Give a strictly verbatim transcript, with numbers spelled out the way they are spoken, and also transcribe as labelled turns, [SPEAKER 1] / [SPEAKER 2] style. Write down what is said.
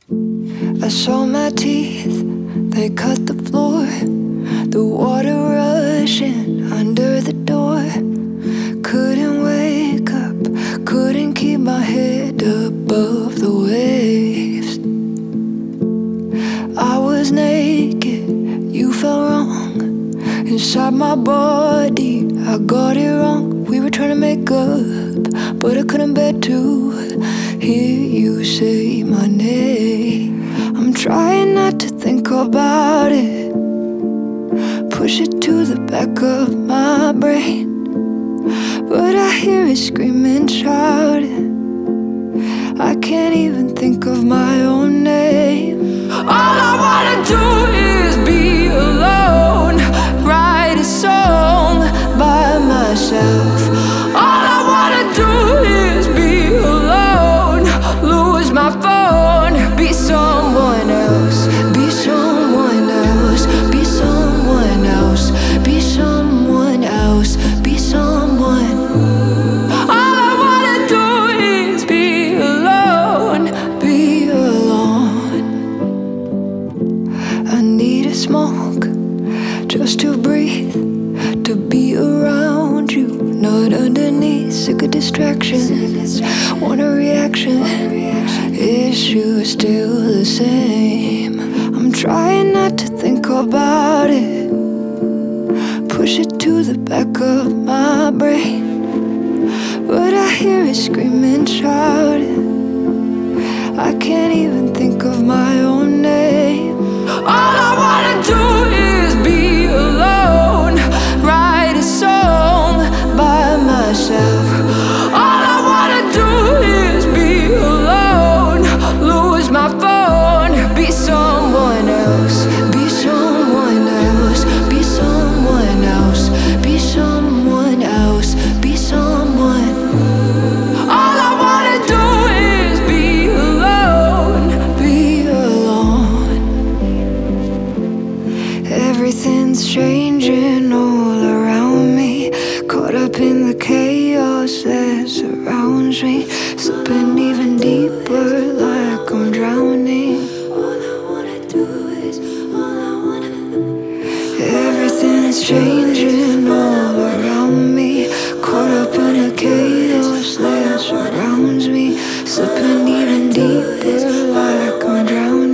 [SPEAKER 1] I saw my teeth, they cut the floor. The water rushing under the door. Couldn't wake up, couldn't keep my head above the waves. I was naked, you felt wrong. Inside my body, I got it wrong. We were trying to make up, but I couldn't bear to hear you say my name. I'm trying not to think about it, push it to the back of my brain, but I hear it screaming, shouting. I can't even think of my own name. All I wanna do is be alone, write a song by myself. All I wanna do is be alone, lose my phone, be someone else, be someone else, be someone else, be someone else, be someone. All I wanna do is be alone, be alone. I need a smoke just to breathe, to be around you, not underneath. Sick of distractions, want a reaction. Issue still the same. I'm trying not to think about it, push it to the back of my brain, but I hear it screaming, shouting. I can't even think of my own name. All I wanna do is be alone, write a song by myself. All I wanna do is be alone, lose my phone, be someone else, be someone else, be someone else, be someone else, be someone. All I wanna do is be alone, be alone. Everything's changing all around me, caught up in the chaos that surrounds me, slipping even deeper like I'm drowning. All I wanna do is, all I wanna. Everything's changing all around me, caught up in the chaos that surrounds me, slipping even deeper like I'm drowning.